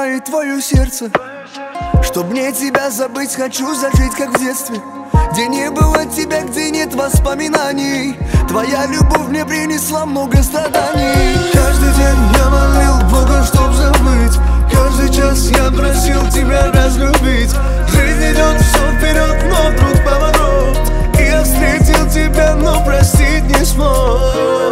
догорает твое сердце. Чтоб мне тебя забыть, хочу зажить, как в детстве, где не было тебя, где нет воспоминаний. Твоя любовь мне принесла много страданий. Каждый день я молил Бога, чтоб забыть. Каждый час я просил тебя разлюбить. Жизнь идет все вперед, но вдруг поворот, и я встретил тебя, но простить не смог.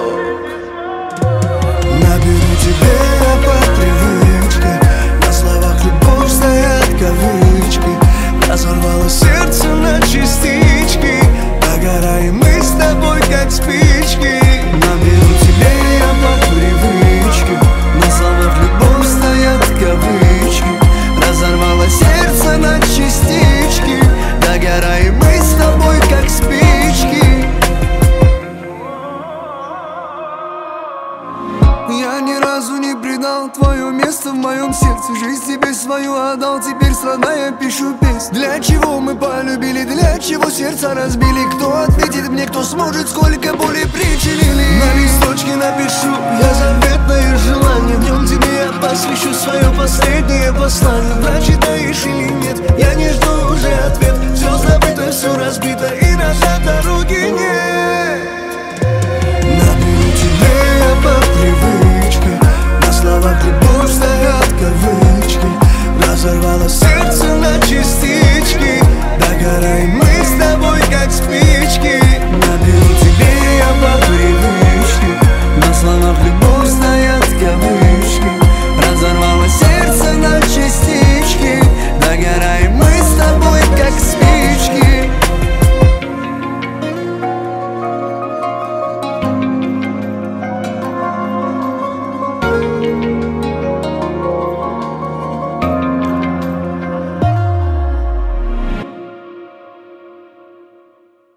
Наберу тебе по привычке, на словах любовь стоят кавычки. Разорвало сердце на частички, догораем мы с тобой, как спички. Наберу тебе я по привычке, на словах любовь стоят кавычки. Разорвало сердце на частички, догораем мы с тобой, как спички. Я ни разу не предал твое место в моем сердце. Жизнь тебе свою отдал, теперь страдая пишу песнь. Для чего мы полюбили, для чего сердца разбили? Кто ответит мне, кто сможет, сколько боли причинили? На листочке напишу я заветное желание, в нем тебе я посвящу свое последнее послание. Прочитаешь или нет, я не жду уже ответ. Все забыто, все разбито, и назад дороги нет. Наберу тебе я по привычке, на словах любовь стоят кавычки. Разорвало сердце на частички, догораем мы с тобой, как спички.